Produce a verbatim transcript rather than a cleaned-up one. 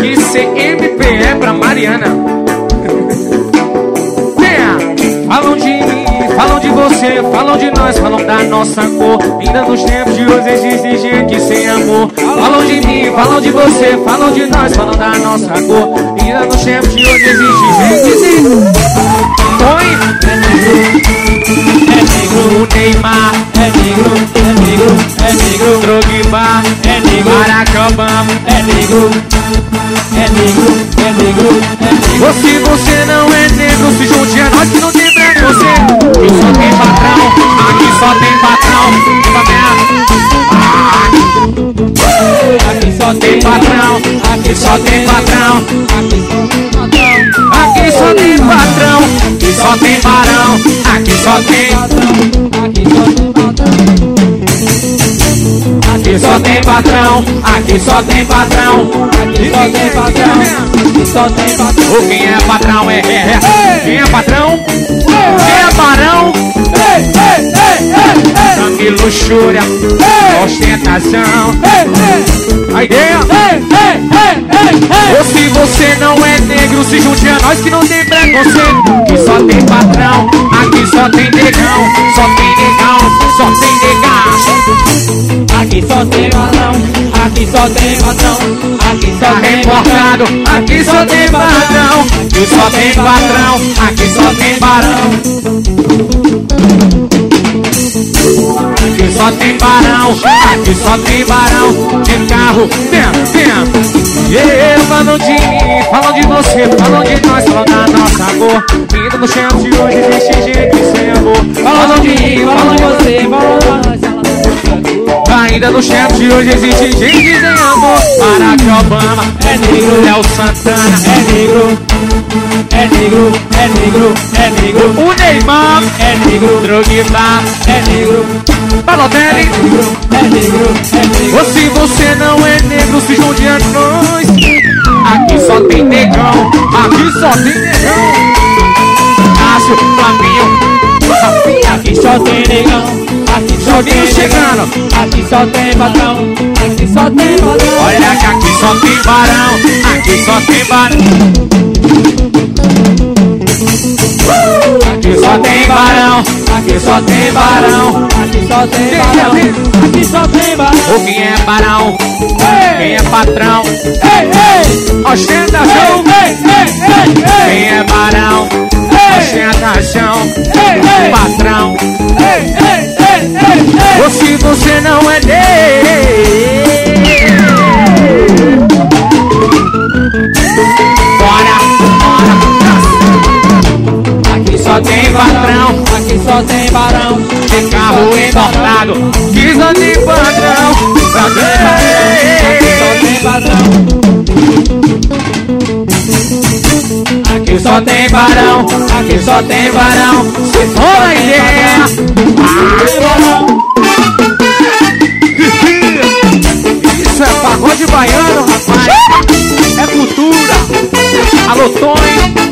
M C M P é pra Mariana. Falam de mim, falam de você, falam de nós, falam da nossa cor. Ainda nos tempos de hoje existe gente sem amor. Falam de mim, falam de você, falam de nós, falam da nossa cor. Ainda nos tempos de hoje existe gente sem amor. Oi! É negro, o Neymar é negro, é negro, é negro, Drogba é negro, Barack Obama é negro, é negro, é negro, é negro. Ou se você não é negro, se junte a nós que não tem preconceito. Aqui só tem patrão, aqui só tem patrão. Aqui só tem patrão, aqui só tem patrão. Aqui só tem patrão, aqui só tem barão, aqui só tem aqui só tem patrão, aqui só tem patrão, aqui só tem patrão, aqui só tem patrão. Ou quem é patrão é, é, é. Quem é patrão? Quem é barão? Sangue, luxúria, ostentação. A ideia? Ou se você não é negro, se junte a nós que não tem preconceito. Aqui só tem patrão, aqui só tem negão, só tem negão, só tem negão. Aqui só tem patrão, aqui só tem patrão, aqui só tem importado, aqui só tem patrão, aqui só tem patrão, aqui só tem barão. Aqui só tem barão, aqui só tem barão. De carro, vem, vem. E eu falam de mim, falam de você, falam de nós, falam da nossa cor. Ainda no chão de hoje existe gente sem amor. Falam de mim, falam de você, falam da nós. Ainda no chefe de hoje existe gente sem amor. Barack Obama é negro, Léo Santana é negro, é negro, é negro, é negro. O Neymar é negro, Drogba é negro, Balotelli é negro, é negro, é negro. Ou se você não é negro, se junte a nós. Aqui só tem negão, aqui só tem negão. Cássio, Flaminho, aqui só tem negão. Aqui só tem chegando, aqui só tem patrão, aqui só tem patrão. Olha que aqui só tem barão, aqui só tem barão. Aqui só tem barão, aqui só tem barão, aqui só tem barão, aqui só tem barão. Ou quem é barão, quem é patrão, ostentação. Quem é barão, ostentação, patrão. Ou se você não é negro, bora, bora. Aqui só tem patrão, aqui só tem barão. De carro importado, aqui só tem patrão. Aqui só tem patrão. Aqui só tem barão, aqui só tem barão. Se for a ideia, isso é pagode baiano, rapaz. É cultura. Alô, Tonho.